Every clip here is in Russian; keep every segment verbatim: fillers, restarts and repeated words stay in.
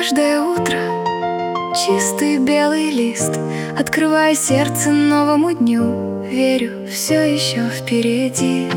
каждое утро чистый белый лист. Открываю сердце новому дню, верю, все еще впереди.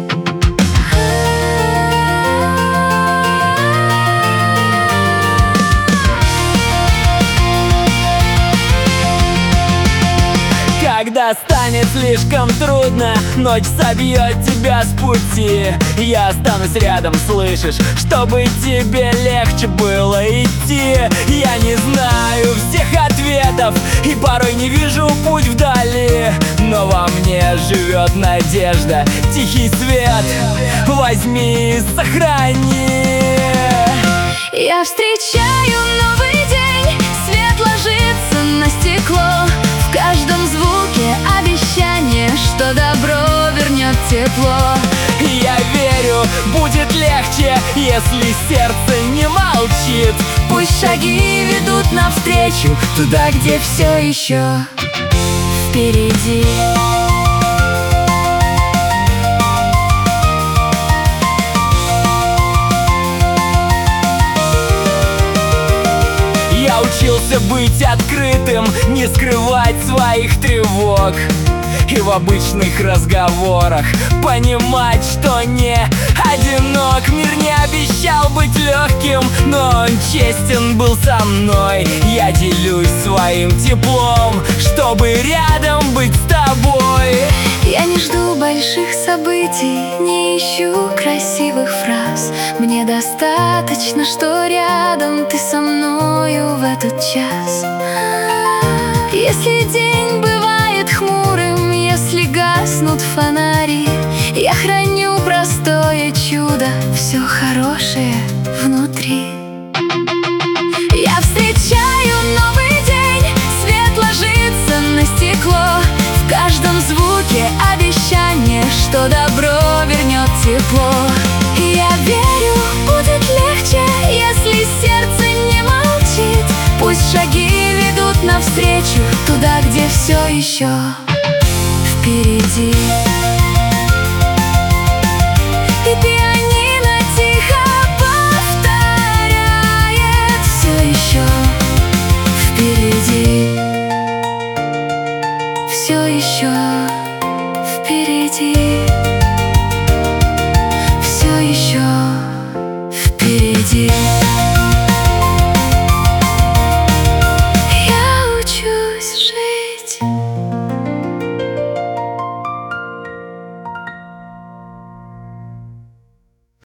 Когда станет слишком трудно, ночь собьет тебя с пути, я останусь рядом, слышишь, чтобы тебе легче было идти. Я не знаю всех ответов и порой не вижу путь вдали, но во мне живет надежда, тихий свет, возьми и сохрани. Я встречаю новый день, свет ложится на стекло. В каждом звуке обещание, что добро вернет тепло. Я верю, будет легче, если сердце не молчит. Пусть шаги ведут навстречу, туда, где все еще впереди. Я учился быть открытым, не скрывать своих тревог, и в обычных разговорах понимать, что не одинок. Мир не обещал быть легким, но он честен был со мной. Я делюсь своим теплом, чтобы рядом быть с тобой. Я не жду больших событий, не ищу красивых фраз. Мне достаточно, что рядом ты со мною в этот час. Если день бывает хмурым, если гаснут фонари, я храню простое чудо, все хорошее внутри. Я встречаю новый день, свет ложится на стекло. В каждом звуке обещание, что добро вернет тепло. Я верю, будет легче, если сердце не молчит. Пусть шаги ведут навстречу, туда, где все еще впереди. И пианино тихо повторяет: все еще впереди. Все еще впереди. Все еще впереди.